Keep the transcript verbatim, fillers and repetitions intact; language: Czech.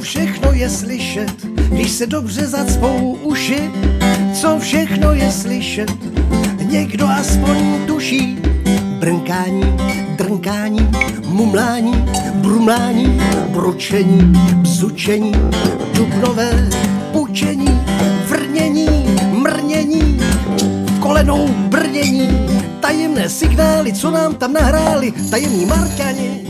všechno je slyšet, když se dobře zacpou uši. Co všechno je slyšet, někdo aspoň tuší. Brnkání, drnkání, mumlání, brumlání, bručení, bzučení, dubnové pučení, vrnění, mrnění, kolenou brnění, tajemné signály, co nám tam nahráli, tajemní Marťani.